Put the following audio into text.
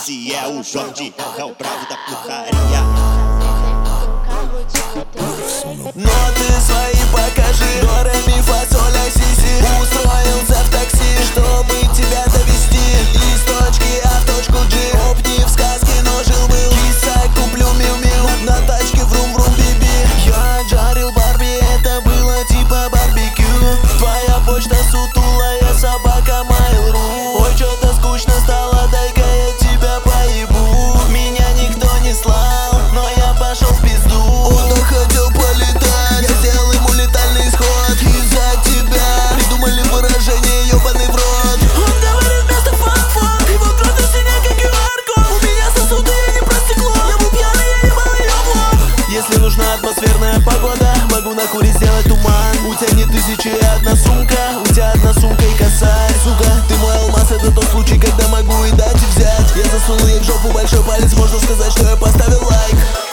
Esse é o João de Rock, é o bravo da putaria. Ноты свои покажи, до ре ми фа соль ля си си. Устроился в такси, чтобы тебя довести из точки А в точку G. Опни в сказке, но жил-был киса, куплю мил-мил на тачке врум-врум биби. Я жарил Барби, это было типа барбекю. Твоя почта сутулая, собака Mail.ru. Ой, чё-то скучно стало, дай-ка я тебя поебу. Меня никто не слал, но я пошел в пизду. Он хотел полетать, я сделал ему летальный исход. Из-за тебя придумали выражение ёбаный в рот. Он говорит вместо фак-фак, его кровь синяя как QR-код. У меня сосуды, я не про стекло. Я был пьяный, я ебал её в лоб. Если нужна атмосферная погода, могу на куре сделать туман. У тебя не тысячи и одна сумка, у тебя одна сумка и косарь. Сука, ты мой алмаз, это тот случай, когда могу и дать и взять. Я засунул ей в жопу большой палец, можно сказать, что я поставил лайк.